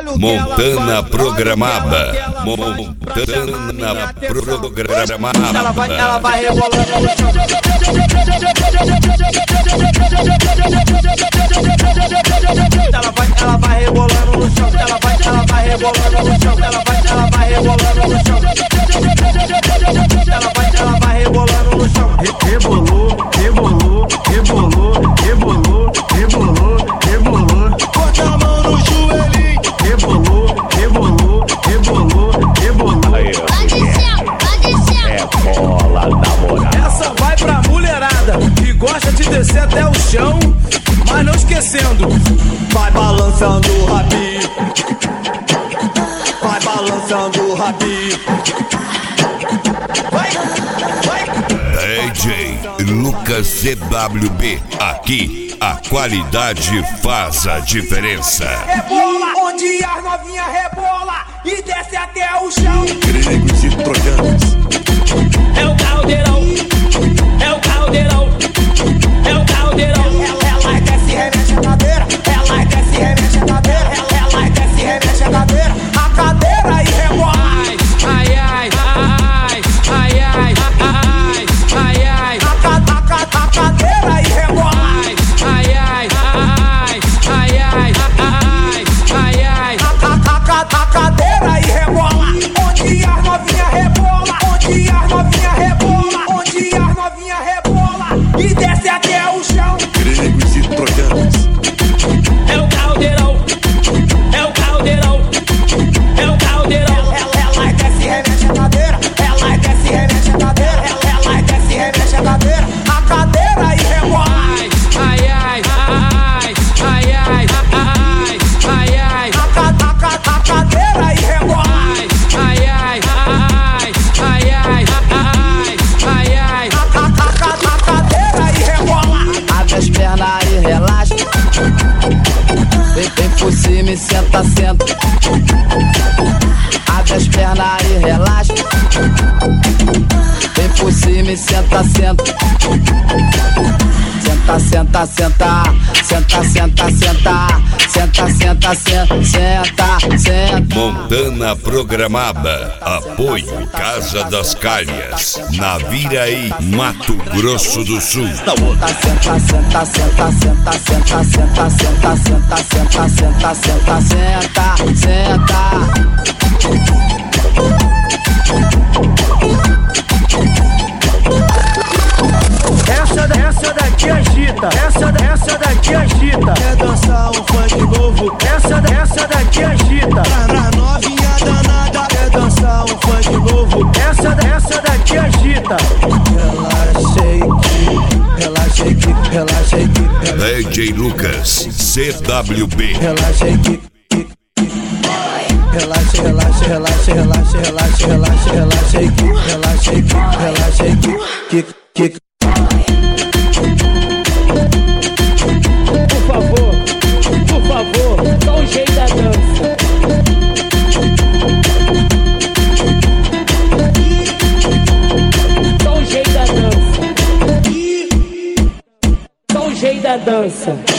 Montana programada. Montana programada. Ela vai rebolando no chão. Ela vai rebolando no chão. Ela vai rebolando no chão. Ela vai rebolando no chão. Ela vai rebolando no chão. Rebolou, rebolou, rebolou, rebolou, rebolou, rebolou. Bota a mão no joelhinho. Rebolou, rebolou, rebolou, rebolou. Aí, é bola na moral. Essa vai pra mulherada que gosta de descer até o chão, mas não esquecendo. Vai balançando o rabinho. Vai balançando o rabinho. Vai, vai. DJ Lucas CWB. Aqui a qualidade faz a diferença. Rebola, onde as novinha rebola e desce até o chão. Gregos e troianos. É o caldeirão, é o caldeirão, é o caldeirão. Ela desce e remexe a cadeira, ela desce e remexe a cadeira, ela desce e remexe a cadeira, a cadeira e rebola. Ai, ai, ai, ai, ai, ai, ai, ai, a cadeira e rebola. Ai, ai, ai, ai, ai, ai, ai, a cadeira e rebola. Onde as novinha rebola, onde as novinha rebola, onde as novinha rebola e desce até o chão. Gregos e troianos. É o caldeirão, é o caldeirão, é o caldeirão. Ela desce e remexe a cadeira, ela desce e remexe a cadeira, ela desce e remexe a cadeira, a cadeira e rebola. Ai, ai, ai, ai, ai, ai, ai, ai, a cadeira e rebola. Ai, ai, ai, ai, ai, ai, ai, a cadeira e rebola. Abre as pernas e relaxa. Vem por cima e senta, senta. Abre as pernas e relaxa. Vem por cima e senta, senta. Senta, senta, senta. Senta, senta, senta. Senta, senta, senta, senta. Montana programada. Apoio Casa das Calhas. Naviraí, Mato Grosso do Sul. Senta, senta, senta, senta, senta, senta, senta, senta, senta, senta, senta, senta, senta, senta. Essa daqui agita, essa daqui agita. Quer dançar um funk novo? Essa daqui agita. Pra novinha danada. Quer dançar um funk novo? Essa daqui agita. Relaxa aí, relaxa aí. DJ Lucas CWB. Relaxa aí, relaxa, relaxa, relaxa, relaxa, relaxa, relaxa, relaxa aí, relaxa aí, relaxa aí, que. Por favor, dá um jeito da dança. Dá um jeito da dança. Dá um jeito da dança.